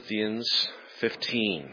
Corinthians 15.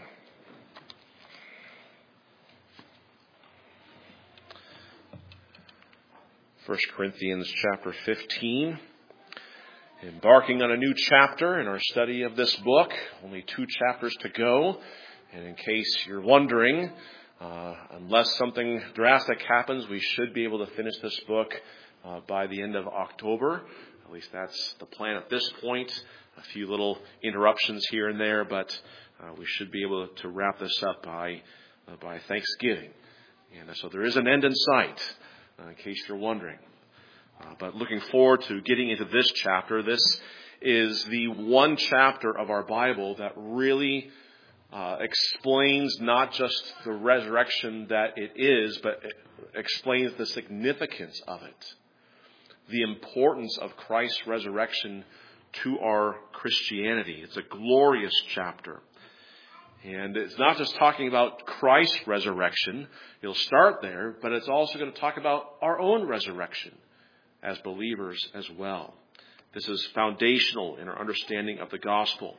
1 Corinthians chapter 15. Embarking on a new chapter in our study of this book. Only 2 chapters to go. And in case you're wondering, unless something drastic happens, we should be able to finish this book by the end of October. At least that's the plan at this point. A few little interruptions here and there, but we should be able to wrap this up by Thanksgiving. And so there is an end in sight, in case you're wondering. But looking forward to getting into this chapter. This is the one chapter of our Bible that really explains not just the resurrection that it is, but it explains the significance of it. The importance of Christ's resurrection to our Christianity. It's a glorious chapter. And it's not just talking about Christ's resurrection. It'll start there, but it's also going to talk about our own resurrection as believers as well. This is foundational in our understanding of the gospel.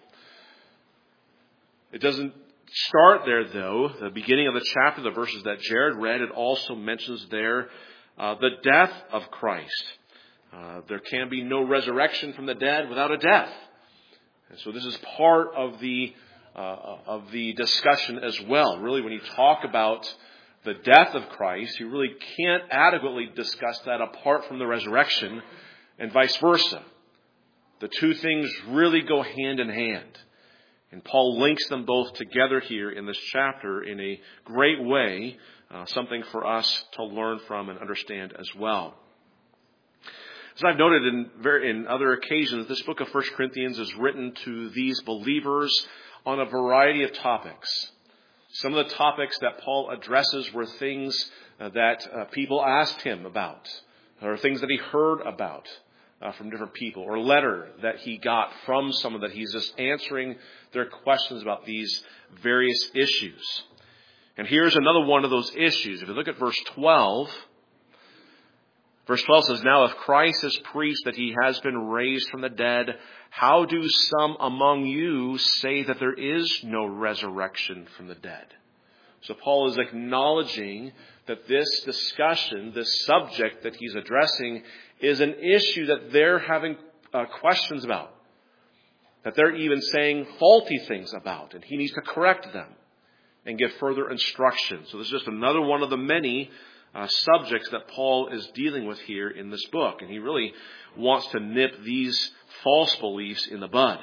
It doesn't start there, though. The beginning of the chapter, the verses that Jared read, it also mentions there the death of Christ. There can be no resurrection from the dead without a death. And so this is part of the discussion as well. Really, when you talk about the death of Christ, you really can't adequately discuss that apart from the resurrection, and vice versa. The two things really go hand in hand. And Paul links them both together here in this chapter in a great way, something for us to learn from and understand as well. As I've noted in other occasions, this book of 1 Corinthians is written to these believers on a variety of topics. Some of the topics that Paul addresses were things that people asked him about, or things that he heard about from different people, or a letter that he got from someone that he's just answering their questions about these various issues. And here's another one of those issues. If you look at verse 12, verse 12 says, "Now if Christ is preached that he has been raised from the dead, how do some among you say that there is no resurrection from the dead?" So Paul is acknowledging that this discussion, this subject that he's addressing, is an issue that they're having questions about, that they're even saying faulty things about, and he needs to correct them and give further instruction. So this is just another one of the many subjects that Paul is dealing with here in this book. And he really wants to nip these false beliefs in the bud.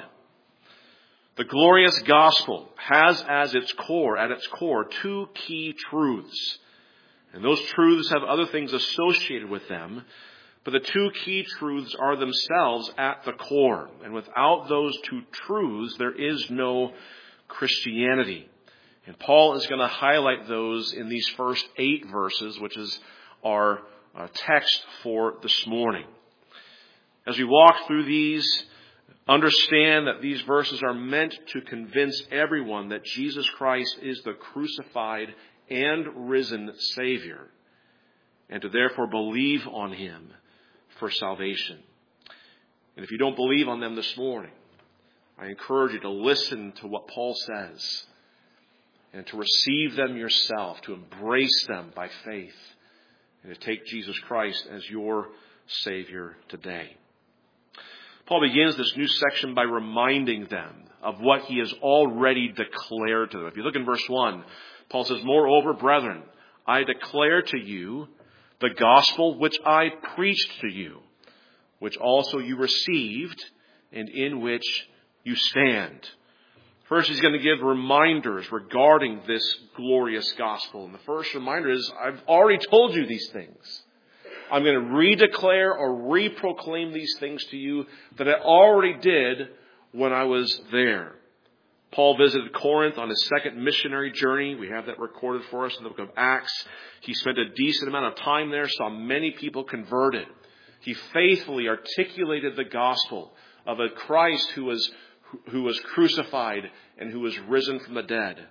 The glorious gospel has at its core, 2 key truths. And those truths have other things associated with them. But the 2 key truths are themselves at the core. And without those 2 truths, there is no Christianity. And Paul is going to highlight those in these first 8 verses, which is our text for this morning. As we walk through these, understand that these verses are meant to convince everyone that Jesus Christ is the crucified and risen Savior, and to therefore believe on him for salvation. And if you don't believe on them this morning, I encourage you to listen to what Paul says, and to receive them yourself, to embrace them by faith, and to take Jesus Christ as your Savior today. Paul begins this new section by reminding them of what he has already declared to them. If you look in verse 1, Paul says, "Moreover, brethren, I declare to you the gospel which I preached to you, which also you received, and in which you stand." First, he's going to give reminders regarding this glorious gospel. And the first reminder is, I've already told you these things. I'm going to redeclare or reproclaim these things to you that I already did when I was there. Paul visited Corinth on his second missionary journey. We have that recorded for us in the book of Acts. He spent a decent amount of time there, saw many people converted. He faithfully articulated the gospel of a Christ who was crucified and who was risen from the dead.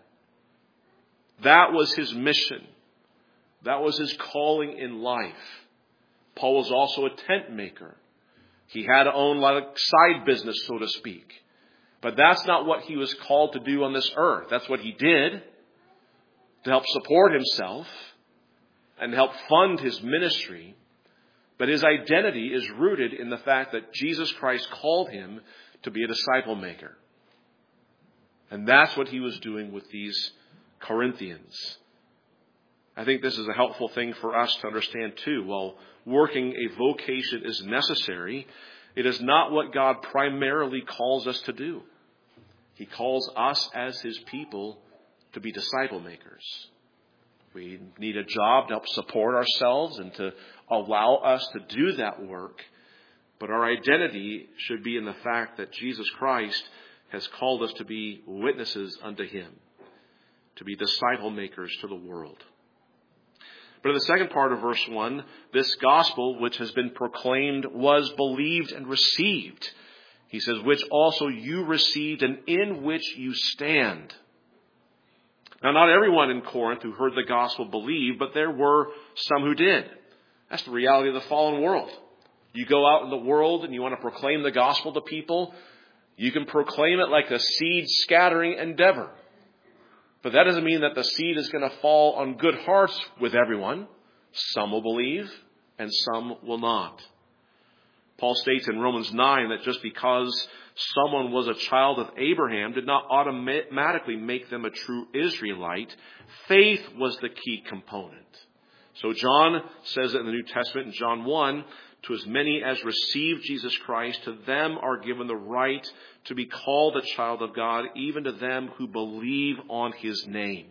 That was his mission. That was his calling in life. Paul was also a tent maker. He had own like side business, so to speak. But that's not what he was called to do on this earth. That's what he did to help support himself and help fund his ministry. But his identity is rooted in the fact that Jesus Christ called him to be a disciple maker. And that's what he was doing with these Corinthians. I think this is a helpful thing for us to understand too. While working a vocation is necessary, it is not what God primarily calls us to do. He calls us as his people to be disciple makers. We need a job to help support ourselves and to allow us to do that work. But our identity should be in the fact that Jesus Christ has called us to be witnesses unto him, to be disciple makers to the world. But in the second part of verse 1, this gospel which has been proclaimed was believed and received. He says, which also you received and in which you stand. Now, not everyone in Corinth who heard the gospel believed, but there were some who did. That's the reality of the fallen world. You go out in the world and you want to proclaim the gospel to people, you can proclaim it like a seed scattering endeavor. But that doesn't mean that the seed is going to fall on good hearts with everyone. Some will believe and some will not. Paul states in Romans 9 that just because someone was a child of Abraham did not automatically make them a true Israelite. Faith was the key component. So John says it in the New Testament in John 1, to as many as receive Jesus Christ, to them are given the right to be called a child of God, even to them who believe on his name.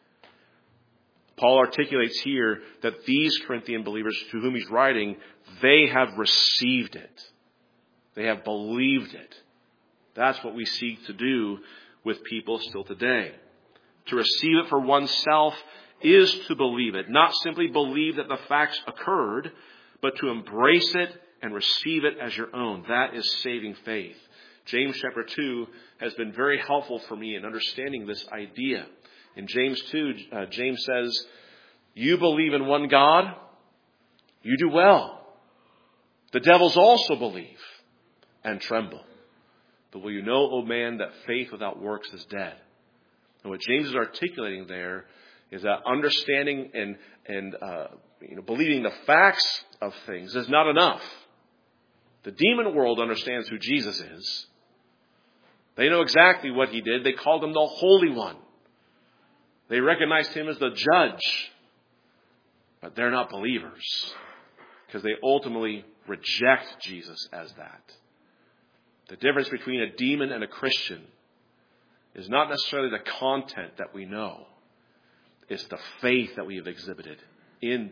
Paul articulates here that these Corinthian believers to whom he's writing, they have received it. They have believed it. That's what we seek to do with people still today. To receive it for oneself is to believe it. Not simply believe that the facts occurred, but to embrace it and receive it as your own. That is saving faith. James chapter 2 has been very helpful for me in understanding this idea. In James 2, James says, you believe in one God, you do well. The devils also believe and tremble. But will you know, O man, that faith without works is dead? And what James is articulating there is that understanding and believing the facts of things is not enough. The demon world understands who Jesus is. They know exactly what he did. They called him the Holy One. They recognized him as the judge. But they're not believers because they ultimately reject Jesus as that. The difference between a demon and a Christian is not necessarily the content that we know. It's the faith that we have exhibited in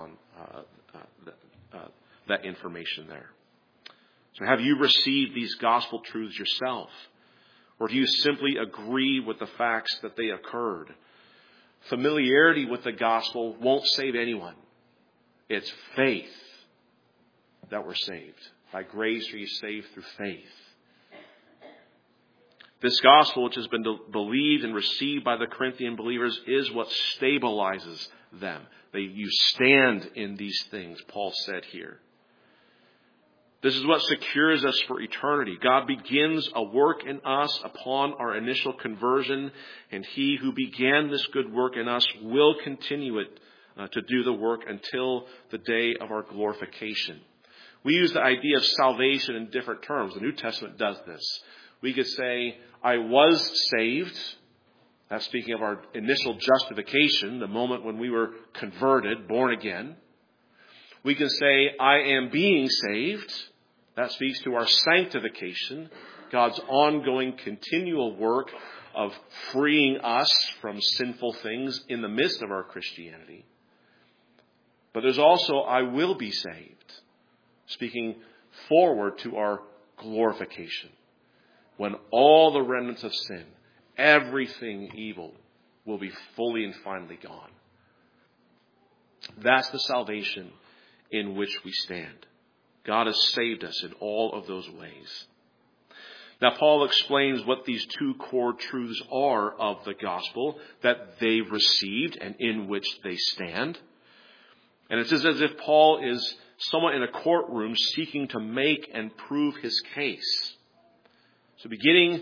that information there. So have you received these gospel truths yourself? Or do you simply agree with the facts that they occurred? Familiarity with the gospel won't save anyone. It's faith that we're saved. By grace are you saved through faith. This gospel, which has been believed and received by the Corinthian believers, is what stabilizes them. You stand in these things, Paul said here. This is what secures us for eternity. God begins a work in us upon our initial conversion, and he who began this good work in us will continue it to do the work until the day of our glorification. We use the idea of salvation in different terms. The New Testament does this. We could say, I was saved. That's speaking of our initial justification, the moment when we were converted, born again. We can say, I am being saved. That speaks to our sanctification, God's ongoing continual work of freeing us from sinful things in the midst of our Christianity. But there's also, I will be saved, speaking forward to our glorification. When all the remnants of sin, everything evil, will be fully and finally gone. That's the salvation in which we stand. God has saved us in all of those ways. Now, Paul explains what these two core truths are of the gospel that they've received and in which they stand. And it's as if Paul is someone in a courtroom seeking to make and prove his case. So beginning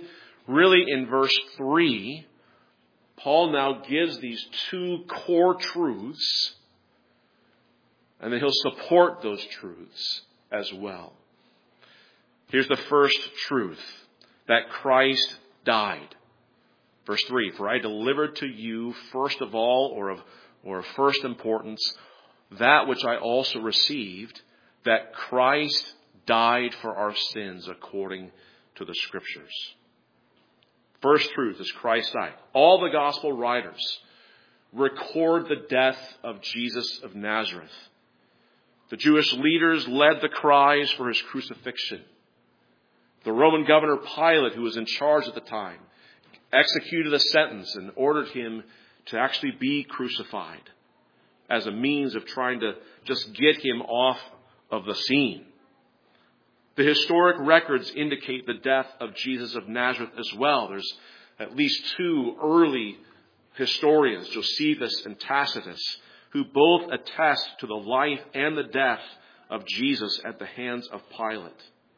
really in verse 3, Paul now gives these two core truths, and then he'll support those truths as well. Here's the first truth, that Christ died. Verse 3, for I delivered to you first of all, or of first importance, that which I also received, that Christ died for our sins according to the Scriptures. First truth is Christ died. All the gospel writers record the death of Jesus of Nazareth. The Jewish leaders led the cries for his crucifixion. The Roman governor Pilate, who was in charge at the time, executed a sentence and ordered him to actually be crucified as a means of trying to just get him off of the scene. The historic records indicate the death of Jesus of Nazareth as well. There's at least two early historians, Josephus and Tacitus, who both attest to the life and the death of Jesus at the hands of Pilate.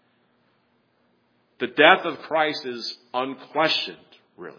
The death of Christ is unquestioned, really.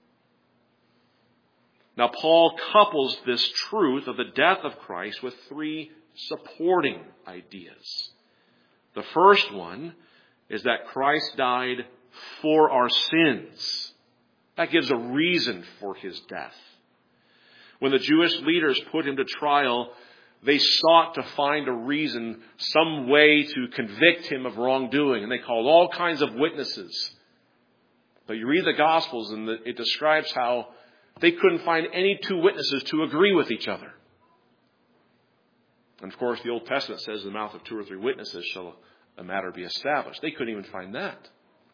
Now, Paul couples this truth of the death of Christ with three supporting ideas. The first one is that Christ died for our sins. That gives a reason for his death. When the Jewish leaders put him to trial, they sought to find a reason, some way to convict him of wrongdoing. And they called all kinds of witnesses. But you read the Gospels and it describes how they couldn't find any two witnesses to agree with each other. And of course, the Old Testament says, in the mouth of two or three witnesses shall a matter be established. They couldn't even find that.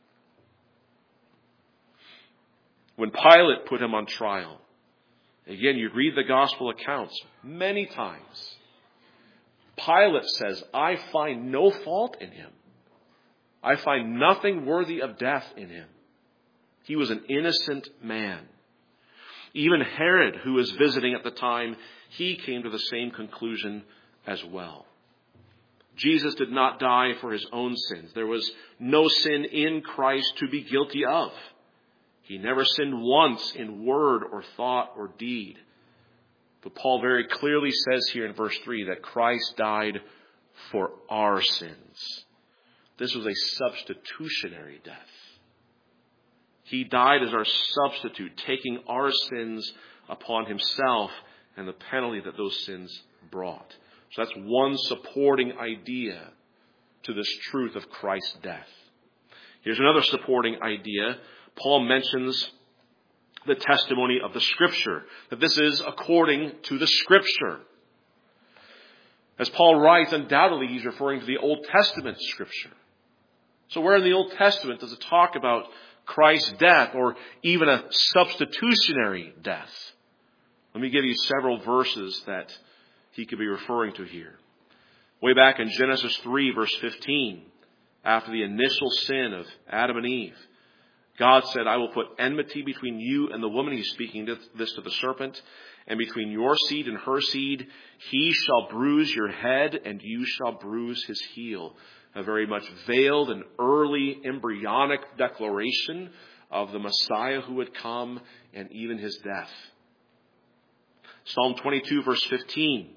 When Pilate put him on trial, again, you read the gospel accounts many times. Pilate says, I find no fault in him. I find nothing worthy of death in him. He was an innocent man. Even Herod, who was visiting at the time, he came to the same conclusion as well. Jesus did not die for his own sins. There was no sin in Christ to be guilty of. He never sinned once in word or thought or deed. But Paul very clearly says here in verse 3 that Christ died for our sins. This was a substitutionary death. He died as our substitute, taking our sins upon himself and the penalty that those sins brought. So that's one supporting idea to this truth of Christ's death. Here's another supporting idea. Paul mentions the testimony of the Scripture, that this is according to the Scripture. As Paul writes, undoubtedly he's referring to the Old Testament Scripture. So where in the Old Testament does it talk about Christ's death or even a substitutionary death? Let me give you several verses that he could be referring to here. Way back in Genesis 3, verse 15, after the initial sin of Adam and Eve, God said, I will put enmity between you and the woman. He's speaking this to the serpent. And between your seed and her seed, he shall bruise your head and you shall bruise his heel. A very much veiled and early embryonic declaration of the Messiah who would come and even his death. Psalm 22, verse 15.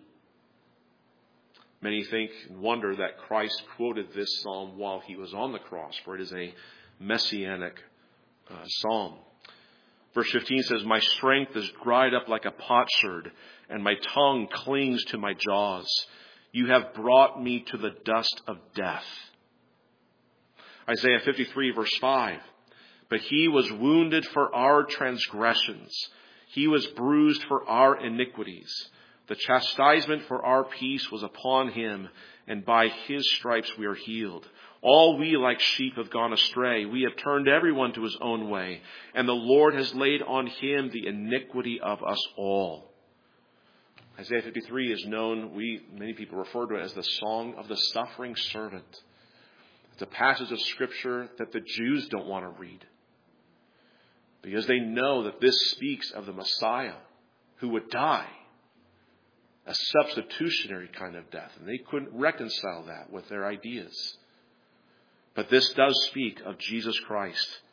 Many think and wonder that Christ quoted this psalm while he was on the cross, for it is a messianic psalm. Verse 15 says, my strength is dried up like a potsherd, and my tongue clings to my jaws. You have brought me to the dust of death. Isaiah 53, verse 5. But he was wounded for our transgressions. He was bruised for our iniquities. The chastisement for our peace was upon him, and by his stripes we are healed. All we like sheep have gone astray. We have turned everyone to his own way, and the Lord has laid on him the iniquity of us all. Isaiah 53 is known, many people refer to it as the Song of the Suffering Servant. It's a passage of Scripture that the Jews don't want to read, because they know that this speaks of the Messiah who would die, a substitutionary kind of death. And they couldn't reconcile that with their ideas. But this does speak of Jesus Christ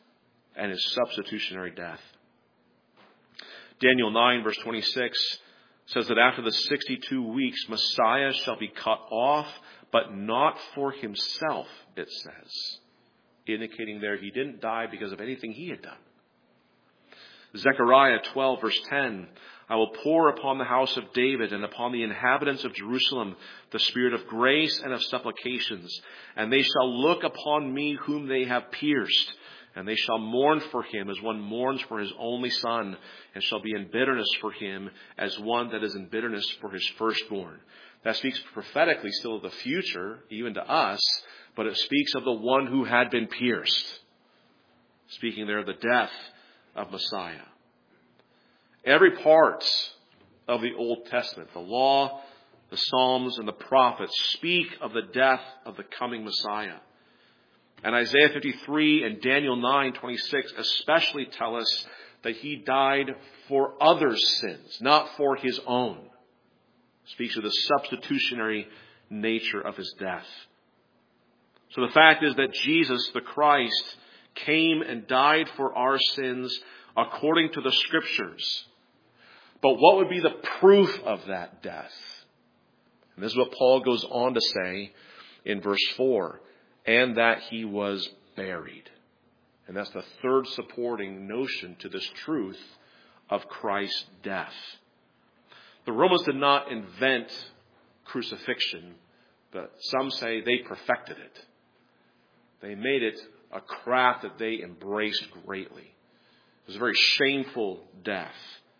and his substitutionary death. Daniel 9, verse 26 says that after the 62 weeks, Messiah shall be cut off, but not for himself, it says. Indicating there he didn't die because of anything he had done. Zechariah 12, verse 10, I will pour upon the house of David and upon the inhabitants of Jerusalem the spirit of grace and of supplications, and they shall look upon me whom they have pierced, and they shall mourn for him as one mourns for his only son, and shall be in bitterness for him as one that is in bitterness for his firstborn. That speaks prophetically still of the future, even to us, but it speaks of the one who had been pierced. Speaking there of the death of Messiah. Every part of the Old Testament, the law, the Psalms, and the prophets speak of the death of the coming Messiah. And Isaiah 53 and Daniel 9:26 especially tell us that he died for others' sins, not for his own. Speaks of the substitutionary nature of his death. So the fact is that Jesus, the Christ, came and died for our sins according to the Scriptures. But what would be the proof of that death? And this is what Paul goes on to say in verse 4. And that he was buried. And that's the third supporting notion to this truth of Christ's death. The Romans did not invent crucifixion, but some say they perfected it. They made it a craft that they embraced greatly. It was a very shameful death.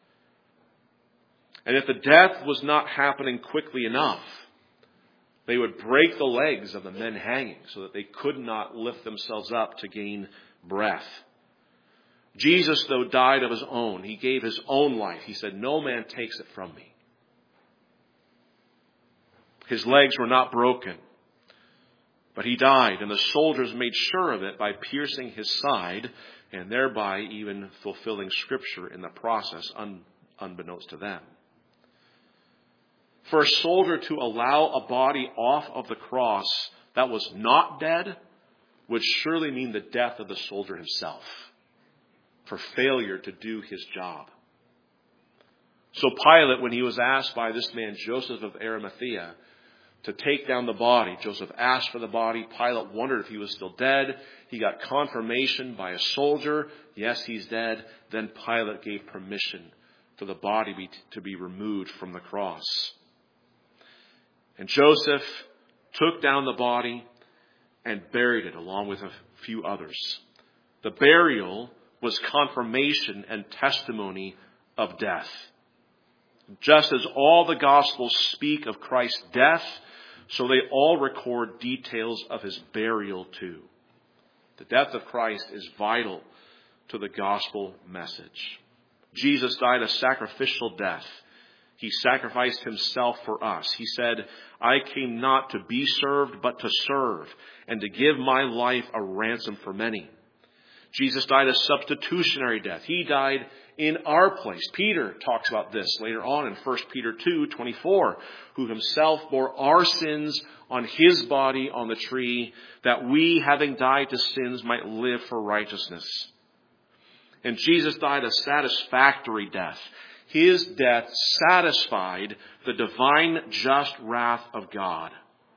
And if the death was not happening quickly enough, they would break the legs of the men hanging so that they could not lift themselves up to gain breath. Jesus, though, died of his own. He gave his own life. He said, no man takes it from me. His legs were not broken, but he died, and the soldiers made sure of it by piercing his side and thereby even fulfilling Scripture in the process, unbeknownst to them. For a soldier to allow a body off of the cross that was not dead would surely mean the death of the soldier himself for failure to do his job. So Pilate, when he was asked by this man Joseph of Arimathea to take down the body, Joseph asked for the body. Pilate wondered if he was still dead. He got confirmation by a soldier. Yes, he's dead. Then Pilate gave permission for the body to be removed from the cross. And Joseph took down the body and buried it along with a few others. The burial was confirmation and testimony of death. Just as all the Gospels speak of Christ's death, so they all record details of his burial too. The death of Christ is vital to the gospel message. Jesus died a sacrificial death. He sacrificed himself for us. He said, I came not to be served, but to serve, and to give my life a ransom for many. Jesus died a substitutionary death. He died in our place. Peter talks about this later on in 1 Peter 2:24, who himself bore our sins on his body on the tree, that we, having died to sins, might live for righteousness. And Jesus died a satisfactory death. His death satisfied the divine just wrath of God.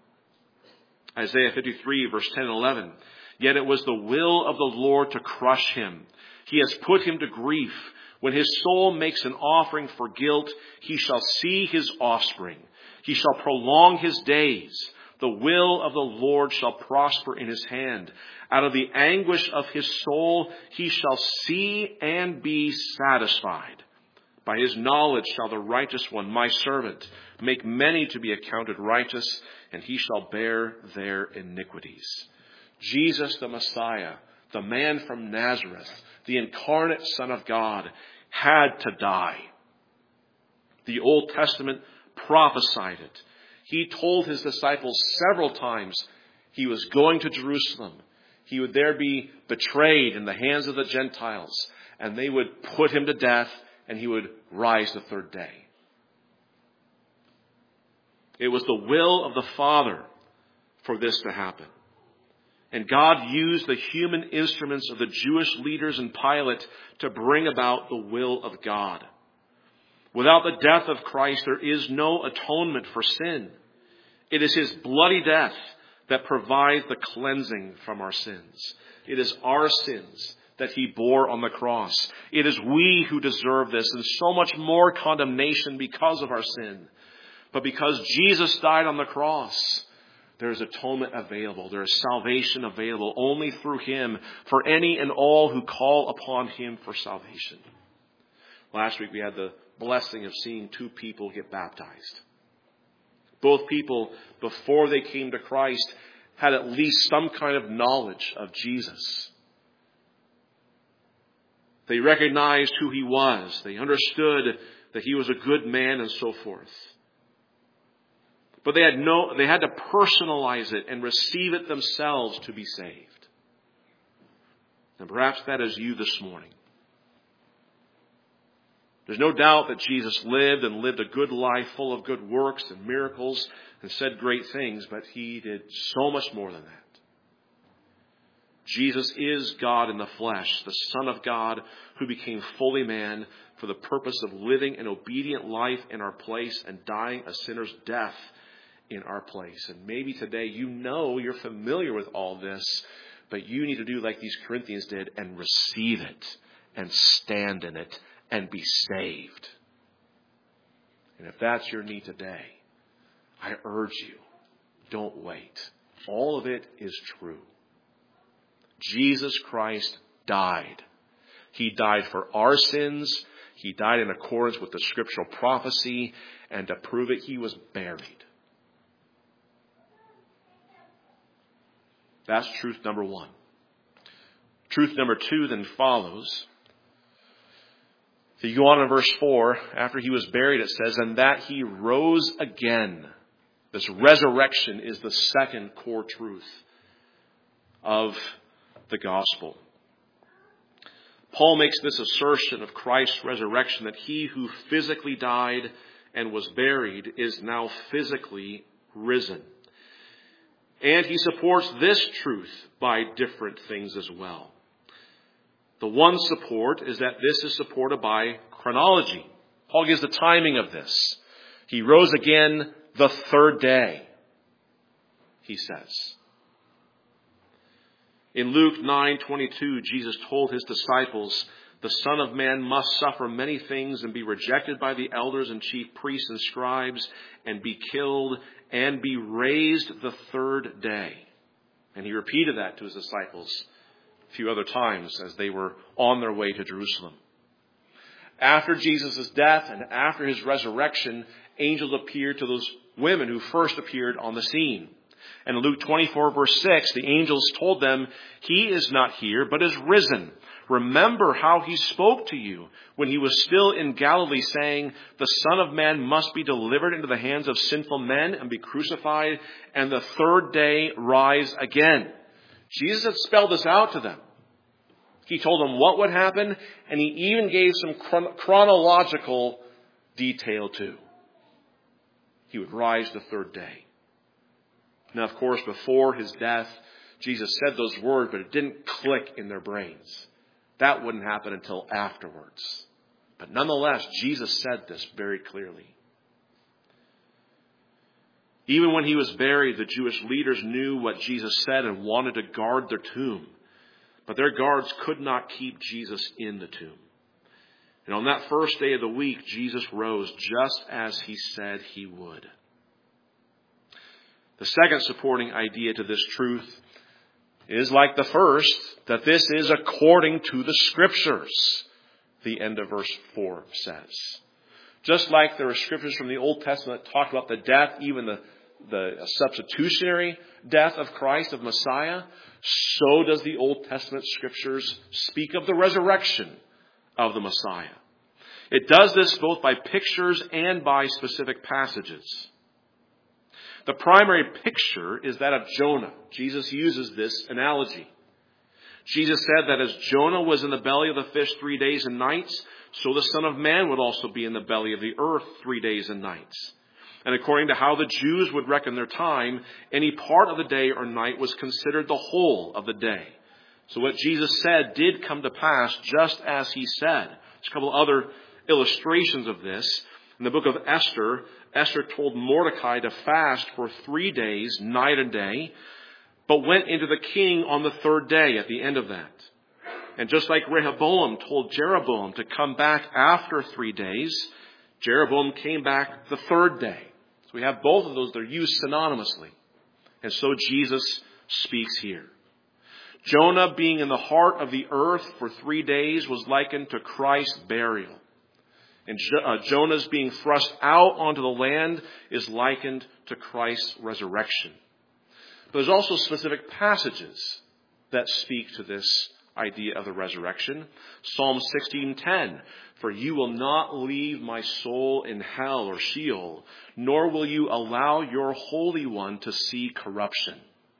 Isaiah 53, verse 10 and 11. Yet it was the will of the Lord to crush him. He has put him to grief. When his soul makes an offering for guilt, he shall see his offspring. He shall prolong his days. The will of the Lord shall prosper in his hand. Out of the anguish of his soul, he shall see and be satisfied. By his knowledge shall the righteous one, my servant, make many to be accounted righteous, and he shall bear their iniquities. Jesus the Messiah, the man from Nazareth, the incarnate Son of God, had to die. The Old Testament prophesied it. He told his disciples several times he was going to Jerusalem. He would there be betrayed in the hands of the Gentiles, and they would put him to death, and he would rise the third day. It was the will of the Father for this to happen. And God used the human instruments of the Jewish leaders and Pilate to bring about the will of God. Without the death of Christ, there is no atonement for sin. It is his bloody death that provides the cleansing from our sins. It is our sins that he bore on the cross. It is we who deserve this and so much more condemnation because of our sin. But because Jesus died on the cross, there is atonement available. There is salvation available only through him for any and all who call upon him for salvation. Last week we had the blessing of seeing two people get baptized. Both people, before they came to Christ, had at least some kind of knowledge of Jesus. They recognized who he was. They understood that he was a good man and so forth. But they had to personalize it and receive it themselves to be saved. And perhaps that is you this morning. There's no doubt that Jesus lived a good life full of good works and miracles and said great things, but he did so much more than that. Jesus is God in the flesh, the Son of God who became fully man for the purpose of living an obedient life in our place and dying a sinner's death in our place. And maybe today you're familiar with all this, but you need to do like these Corinthians did and receive it and stand in it and be saved. And if that's your need today, I urge you, don't wait. All of it is true. Jesus Christ died. He died for our sins. He died in accordance with the scriptural prophecy. And to prove it, he was buried. That's truth number one. Truth number two then follows. If you go on in verse 4, after he was buried, it says, and that he rose again. This resurrection is the second core truth of the gospel. Paul makes this assertion of Christ's resurrection that he who physically died and was buried is now physically risen. And he supports this truth by different things as well. The one support is that this is supported by chronology. Paul gives the timing of this. He rose again the third day, he says. In Luke 9:22, Jesus told his disciples, the Son of Man must suffer many things and be rejected by the elders and chief priests and scribes and be killed and be raised the third day. And he repeated that to his disciples a few other times as they were on their way to Jerusalem. After Jesus' death and after his resurrection, angels appeared to those women who first appeared on the scene. And in Luke 24, verse 6, the angels told them, he is not here, but is risen. Remember how he spoke to you when he was still in Galilee, saying, the Son of Man must be delivered into the hands of sinful men and be crucified, and the third day rise again. Jesus had spelled this out to them. He told them what would happen, and he even gave some chronological detail too. He would rise the third day. Now, of course, before his death, Jesus said those words, but it didn't click in their brains. That wouldn't happen until afterwards. But nonetheless, Jesus said this very clearly. Even when he was buried, the Jewish leaders knew what Jesus said and wanted to guard their tomb. But their guards could not keep Jesus in the tomb. And on that first day of the week, Jesus rose just as he said he would. The second supporting idea to this truth is like the first, that this is according to the Scriptures, the end of verse 4 says. Just like there are scriptures from the Old Testament that talk about the death, even the substitutionary death of Christ, of Messiah, so does the Old Testament scriptures speak of the resurrection of the Messiah. It does this both by pictures and by specific passages. The primary picture is that of Jonah. Jesus uses this analogy. Jesus said that as Jonah was in the belly of the fish 3 days and nights, so the Son of Man would also be in the belly of the earth 3 days and nights. And according to how the Jews would reckon their time, any part of the day or night was considered the whole of the day. So what Jesus said did come to pass just as he said. There's a couple other illustrations of this. In the book of Esther, Esther told Mordecai to fast for 3 days, night and day, but went into the king on the third day at the end of that. And just like Rehoboam told Jeroboam to come back after 3 days, Jeroboam came back the third day. So we have both of those. They're used synonymously. And so Jesus speaks here. Jonah being in the heart of the earth for 3 days was likened to Christ's burial. And Jonah's being thrust out onto the land is likened to Christ's resurrection. But there's also specific passages that speak to this idea of the resurrection. Psalm 16:10, for you will not leave my soul in hell or Sheol, nor will you allow your Holy One to see corruption.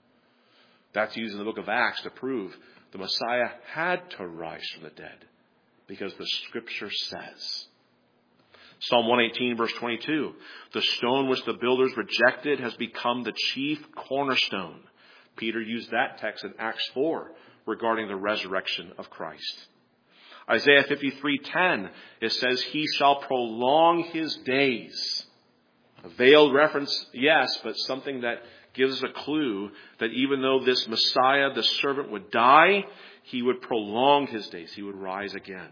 That's used in the book of Acts to prove the Messiah had to rise from the dead, because the Scripture says. Psalm 118, verse 22, the stone which the builders rejected has become the chief cornerstone. Peter used that text in Acts 4 regarding the resurrection of Christ. Isaiah 53:10, it says, he shall prolong his days. A veiled reference, yes, but something that gives us a clue that even though this Messiah, the servant, would die, he would prolong his days. He would rise again.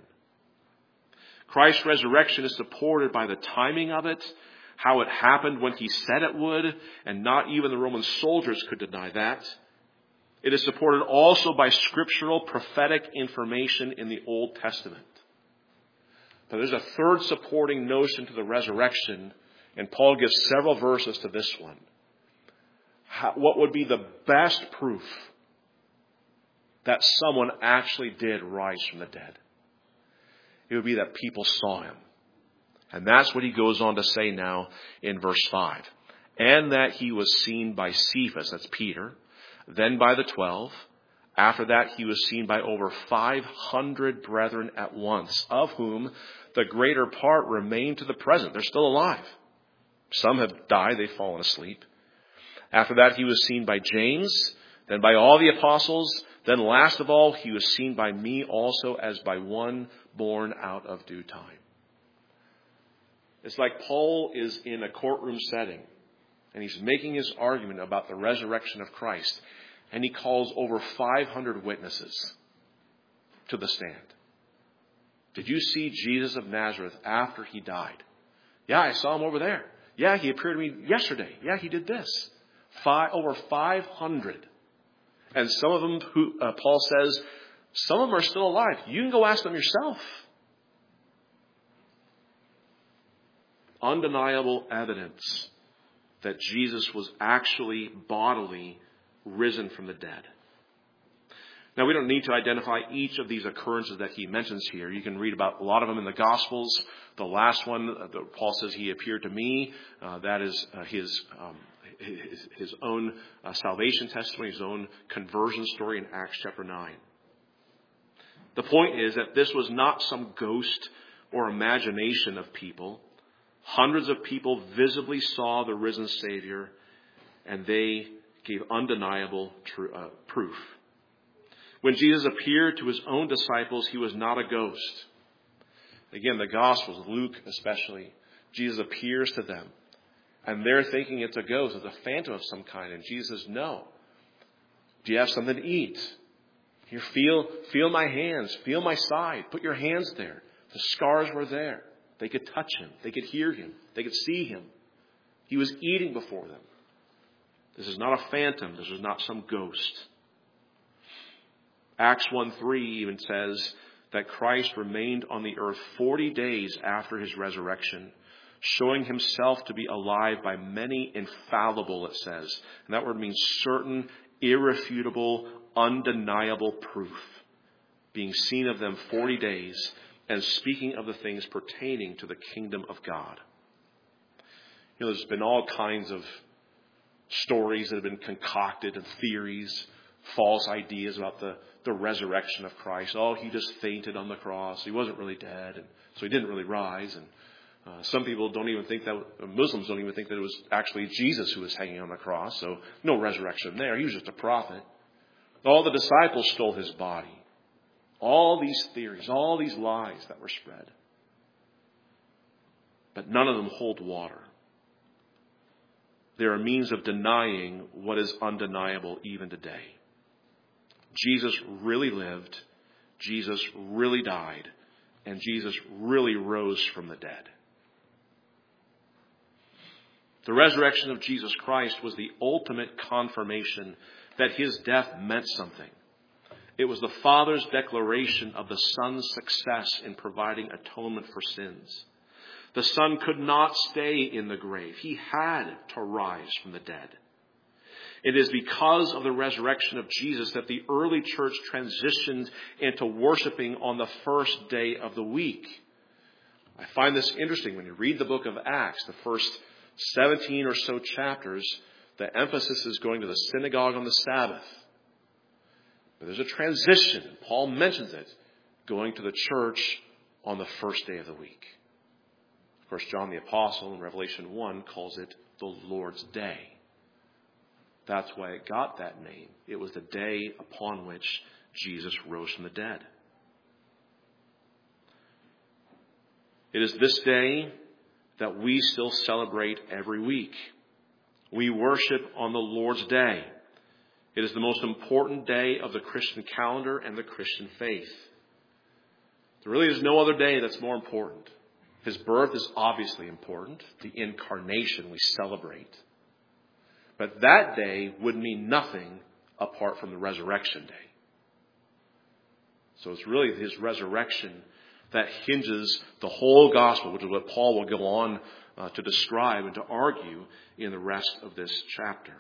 Christ's resurrection is supported by the timing of it, how it happened when he said it would, and not even the Roman soldiers could deny that. It is supported also by scriptural prophetic information in the Old Testament. But there's a third supporting notion to the resurrection, and Paul gives several verses to this one. What would be the best proof that someone actually did rise from the dead? It would be that people saw him. And that's what he goes on to say now in verse 5. And that he was seen by Cephas, that's Peter, then by the 12. After that, he was seen by over 500 brethren at once, of whom the greater part remain to the present. They're still alive. Some have died, they've fallen asleep. After that, he was seen by James, then by all the apostles. Then last of all, he was seen by me also as by one born out of due time. It's like Paul is in a courtroom setting, and he's making his argument about the resurrection of Christ, and he calls over 500 witnesses to the stand. Did you see Jesus of Nazareth after he died? Yeah, I saw him over there. Yeah, he appeared to me yesterday. Yeah, he did this. Over 500. And some of them, Paul says, some of them are still alive. You can go ask them yourself. Undeniable evidence that Jesus was actually bodily risen from the dead. Now, we don't need to identify each of these occurrences that he mentions here. You can read about a lot of them in the Gospels. The last one, Paul says he appeared to me. That is his own salvation testimony, his own conversion story in Acts chapter 9. The point is that this was not some ghost or imagination of people. Hundreds of people visibly saw the risen Savior, and they gave undeniable proof. When Jesus appeared to his own disciples, he was not a ghost. Again, the Gospels, Luke especially, Jesus appears to them. And they're thinking it's a ghost, it's a phantom of some kind. And Jesus says, no. Do you have something to eat? Here, feel my hands, feel my side. Put your hands there. The scars were there. They could touch him. They could hear him. They could see him. He was eating before them. This is not a phantom. This is not some ghost. Acts 1:3 even says that Christ remained on the earth 40 days after his resurrection, showing himself to be alive by many infallible, it says. And that word means certain, irrefutable, undeniable proof. Being seen of them 40 days and speaking of the things pertaining to the kingdom of God. You know, there's been all kinds of stories that have been concocted and theories, false ideas about the resurrection of Christ. Oh, he just fainted on the cross. He wasn't really dead, and so he didn't really rise. And Some people don't even think that, Muslims don't even think that it was actually Jesus who was hanging on the cross. So no resurrection there. He was just a prophet. All the disciples stole his body. All these theories, all these lies that were spread. But none of them hold water. They are a means of denying what is undeniable even today. Jesus really lived, Jesus really died, and Jesus really rose from the dead. The resurrection of Jesus Christ was the ultimate confirmation that his death meant something. It was the Father's declaration of the Son's success in providing atonement for sins. The Son could not stay in the grave. He had to rise from the dead. It is because of the resurrection of Jesus that the early church transitioned into worshiping on the first day of the week. I find this interesting when you read the book of Acts, the first 17 or so chapters, the emphasis is going to the synagogue on the Sabbath. But there's a transition, and Paul mentions it, going to the church on the first day of the week. Of course, John the Apostle in Revelation 1 calls it the Lord's Day. That's why it got that name. It was the day upon which Jesus rose from the dead. It is this day that we still celebrate every week. We worship on the Lord's Day. It is the most important day of the Christian calendar and the Christian faith. There really is no other day that's more important. His birth is obviously important. The incarnation we celebrate. But that day would mean nothing apart from the resurrection day. So it's really his resurrection that hinges the whole gospel, which is what Paul will go on to describe and to argue in the rest of this chapter.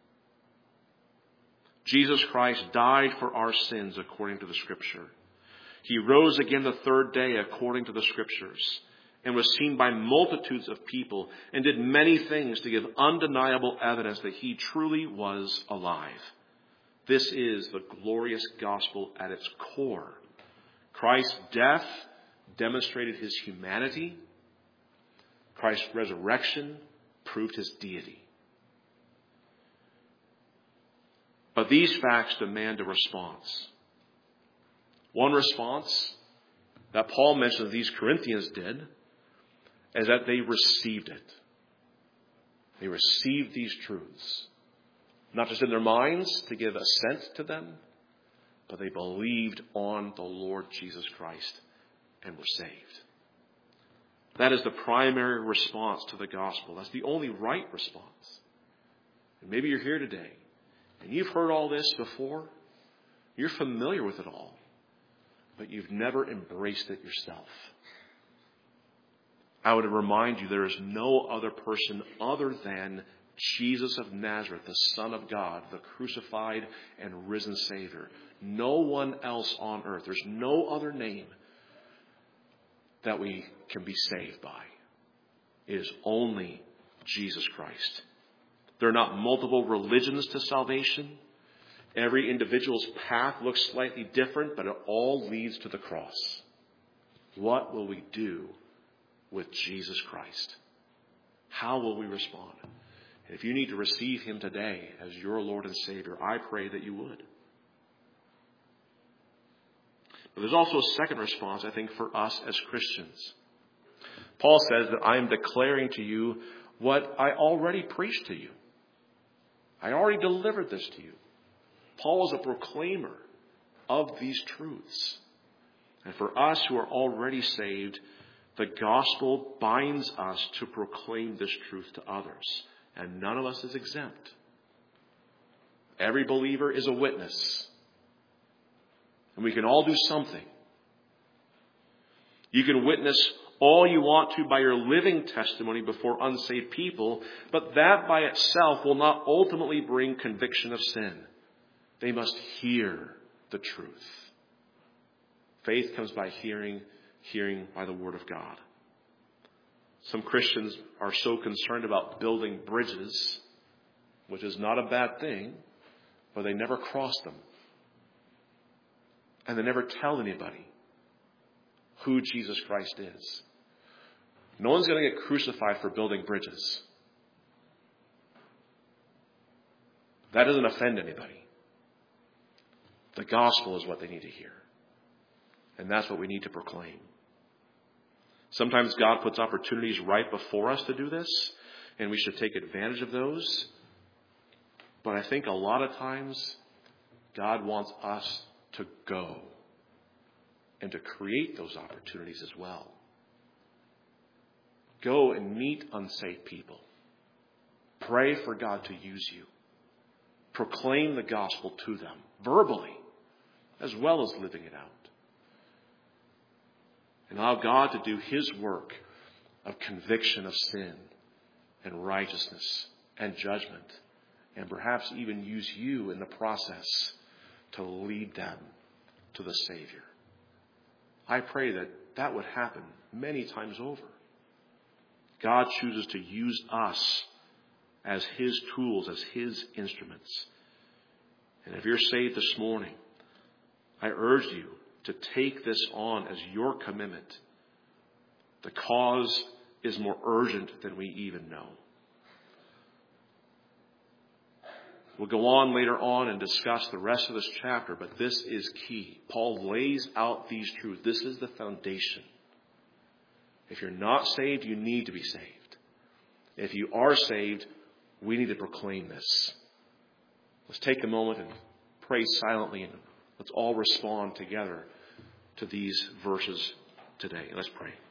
Jesus Christ died for our sins according to the Scripture. He rose again the third day according to the Scriptures, and was seen by multitudes of people, and did many things to give undeniable evidence that he truly was alive. This is the glorious gospel at its core. Christ's death demonstrated his humanity. Christ's resurrection proved his deity. But these facts demand a response. One response that Paul mentions these Corinthians did is that they received it. They received these truths. Not just in their minds to give assent to them, but they believed on the Lord Jesus Christ and were saved. That is the primary response to the gospel. That's the only right response. And maybe you're here today and you've heard all this before. You're familiar with it all, but you've never embraced it yourself. I would remind you there is no other person other than Jesus of Nazareth, the Son of God, the crucified and risen Savior. No one else on earth. There's no other name that we can be saved by. It is only Jesus Christ. There are not multiple religions to salvation. Every individual's path looks slightly different, but it all leads to the cross. What will we do with Jesus Christ? How will we respond? And if you need to receive him today as your Lord and Savior, I pray that you would. But there's also a second response, I think, for us as Christians. Paul says that I am declaring to you what I already preached to you. I already delivered this to you. Paul is a proclaimer of these truths. And for us who are already saved, the gospel binds us to proclaim this truth to others. And none of us is exempt. Every believer is a witness. And we can all do something. You can witness all you want to by your living testimony before unsaved people, but that by itself will not ultimately bring conviction of sin. They must hear the truth. Faith comes by hearing, hearing by the Word of God. Some Christians are so concerned about building bridges, which is not a bad thing, but they never cross them. And they never tell anybody who Jesus Christ is. No one's going to get crucified for building bridges. That doesn't offend anybody. The gospel is what they need to hear. And that's what we need to proclaim. Sometimes God puts opportunities right before us to do this, and we should take advantage of those. But I think a lot of times God wants us to go and to create those opportunities as well. Go and meet unsaved people. Pray for God to use you. Proclaim the gospel to them, verbally, as well as living it out. And allow God to do His work of conviction of sin and righteousness and judgment, and perhaps even use you in the process to lead them to the Savior. I pray that that would happen many times over. God chooses to use us as His tools, as His instruments. And if you're saved this morning, I urge you to take this on as your commitment. The cause is more urgent than we even know. We'll go on later on and discuss the rest of this chapter, but this is key. Paul lays out these truths. This is the foundation. If you're not saved, you need to be saved. If you are saved, we need to proclaim this. Let's take a moment and pray silently, and let's all respond together to these verses today. Let's pray.